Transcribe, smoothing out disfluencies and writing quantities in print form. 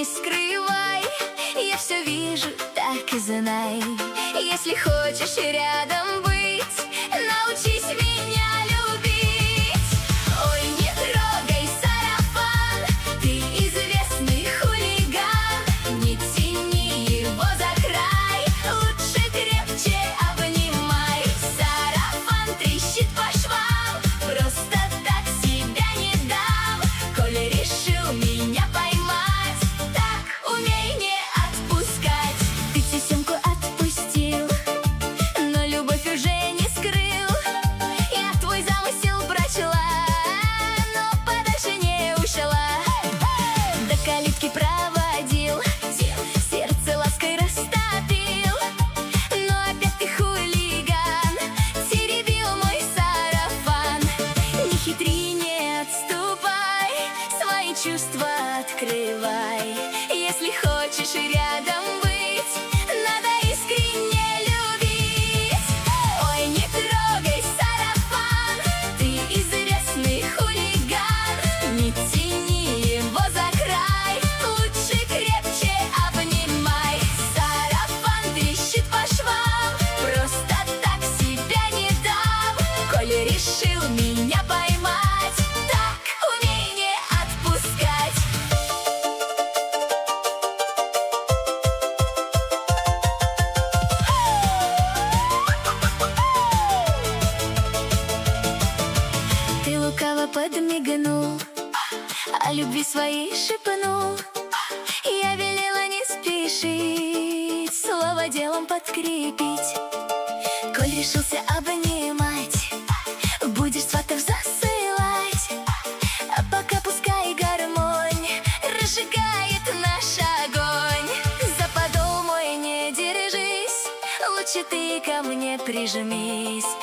не скрывай, я все вижу, так и знай. Если хочешь рядом быть, научись меня любить. Ой, не трогай сарафан, ты известный хулиган. Не тяни его за край, лучше крепче обнимай. Сарафан трещит по швам, просто так себя не дам. Коль решил меня поймать, так умей не отпускать. Ты тесемку отпустил, но любовь уже не скрыл. Я твой замысел прочла, но подальше не ушла. До калитки проводил, сердце лаской растопил. Но опять ты хулиган, теребил мой сарафан. Не хитри, не отступай, свои чувства открывай. Если хочешь рядом быть, надо искренне любить. Ой, не трогай сарафан, ты известный хулиган. Не тяни его за край, лучше крепче обнимай. Сарафан трещит по швам, просто так себя не дам. Коль решил меня поймать, так умей не отпускать. Ты лукаво подмигнул, о любви своей шепнул. Я велела не спешить, слово делом подкрепить. Коль решился обнимать, будешь сватов засылать. А пока пускай гармонь разжигает наш огонь. За подол мой не держись, лучше ты ко мне прижмись.